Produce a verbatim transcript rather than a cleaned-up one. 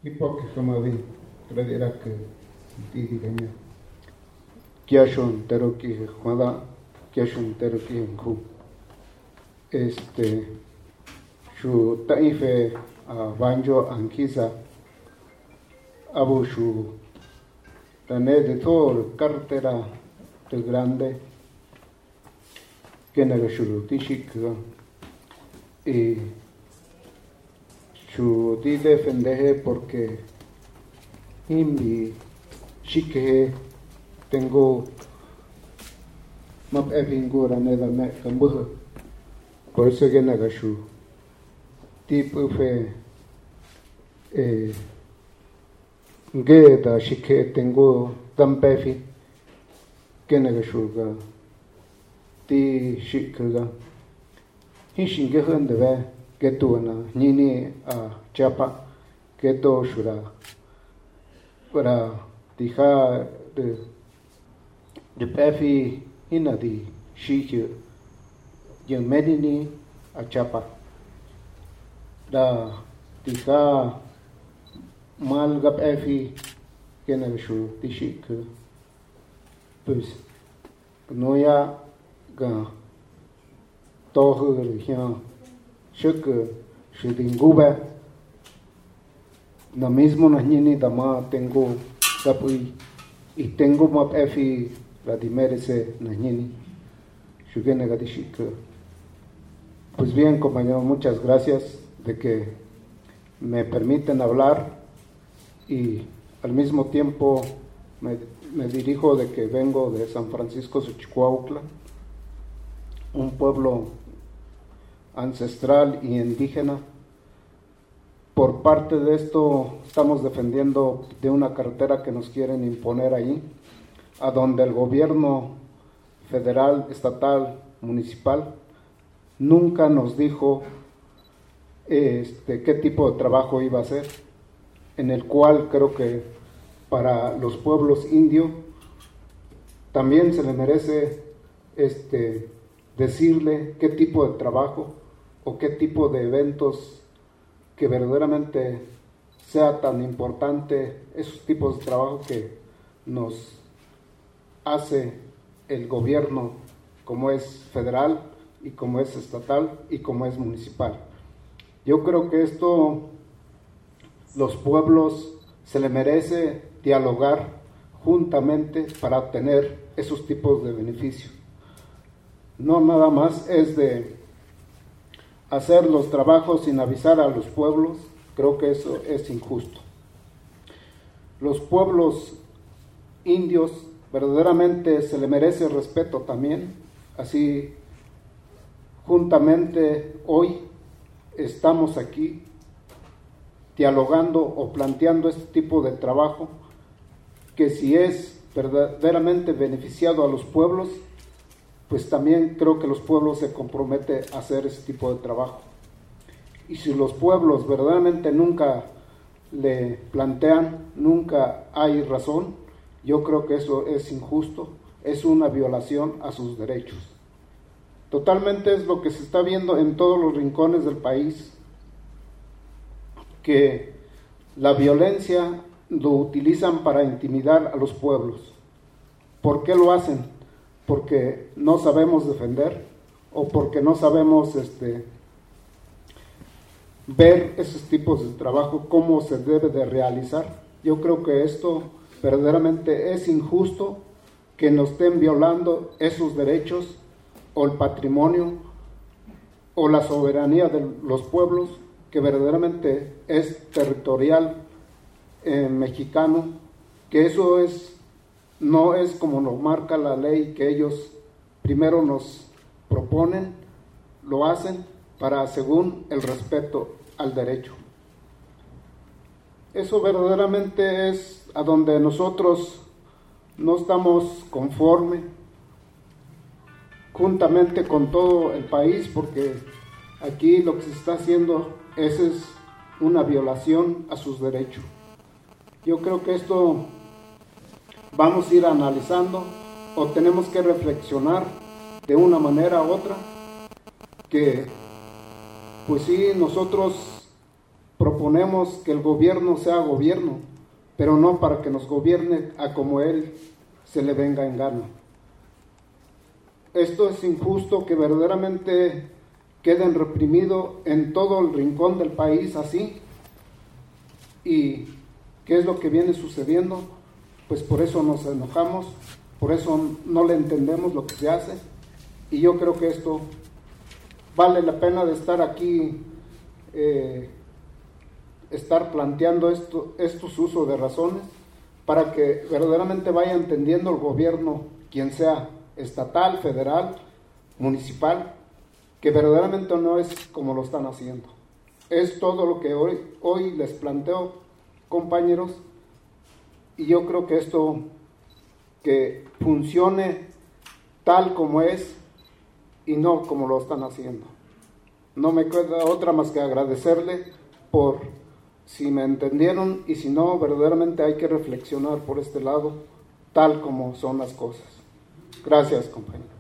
Ipoque como vi, creerá que digaña. Kiashon teroki juada, kiashon teroki enku. Este, su taife a banjo anquiza, abu su tané de todo cartera de grande, que nega su tishika y su di defendeje porque imbi shike tengo map evingura neda me cambuja por eso que naga su tipo fe eh geda shike tengo tampefi que naga su ga ti shika hishinge hande ve que tu na nini a chapa que to shura para dejar de de pefi inadi shike y medini a chapa da deja mal gap efi que na shu tishik pues no ya ga todo religión shuk shudinguba na mismo na nini dama tengo tapui y tengo map efi la dimerese na nini shugene gadishik. Pues bien, compañeros, muchas gracias de que me permiten hablar y al mismo tiempo me, me dirijo de que vengo de San Francisco Xochicuautla, un pueblo ancestral y indígena. Por parte de esto estamos defendiendo de una carretera que nos quieren imponer ahí, a donde el gobierno federal, estatal, municipal nunca nos dijo este, qué tipo de trabajo iba a hacer, en el cual creo que para los pueblos indios también se le merece este, decirle qué tipo de trabajo o qué tipo de eventos que verdaderamente sea tan importante, esos tipos de trabajo que nos hace el gobierno como es federal y como es estatal y como es municipal. Yo creo que esto los pueblos se le merece dialogar juntamente para obtener esos tipos de beneficios. No nada más es de hacer los trabajos sin avisar a los pueblos, creo que eso es injusto. Los pueblos indios verdaderamente se le merece respeto también, así juntamente hoy estamos aquí dialogando o planteando este tipo de trabajo que si es verdaderamente beneficiado a los pueblos, pues también creo que los pueblos se comprometen a hacer ese tipo de trabajo. Y si los pueblos verdaderamente nunca le plantean, nunca hay razón, yo creo que eso es injusto, es una violación a sus derechos. Totalmente es lo que se está viendo en todos los rincones del país, que la violencia lo utilizan para intimidar a los pueblos. ¿Por qué lo hacen? Porque no sabemos defender o porque no sabemos este, ver esos tipos de trabajo, cómo se debe de realizar. Yo creo que esto verdaderamente es injusto, que nos estén violando esos derechos o el patrimonio o la soberanía de los pueblos, que verdaderamente es territorial eh, mexicano, que eso es no es como nos marca la ley, que ellos primero nos proponen, lo hacen para según el respeto al derecho. Eso verdaderamente es a donde nosotros no estamos conformes juntamente con todo el país, porque aquí lo que se está haciendo es, es una violación a sus derechos. Yo creo que esto vamos a ir analizando o tenemos que reflexionar de una manera u otra, que pues sí, nosotros proponemos que el gobierno sea gobierno, pero no para que nos gobierne a como él se le venga en gana. Esto es injusto, que verdaderamente queden reprimidos en todo el rincón del país así. ¿Y qué es lo que viene sucediendo? Pues por eso nos enojamos, por eso no le entendemos lo que se hace, y yo creo que esto vale la pena de estar aquí, eh, estar planteando esto, estos usos de razones, para que verdaderamente vaya entendiendo el gobierno, quien sea, estatal, federal, municipal, que verdaderamente no es como lo están haciendo. Es todo lo que hoy, hoy les planteo, compañeros, y yo creo que esto, que funcione tal como es y no como lo están haciendo. No me queda otra más que agradecerle por si me entendieron, y si no, verdaderamente hay que reflexionar por este lado, tal como son las cosas. Gracias, compañeros.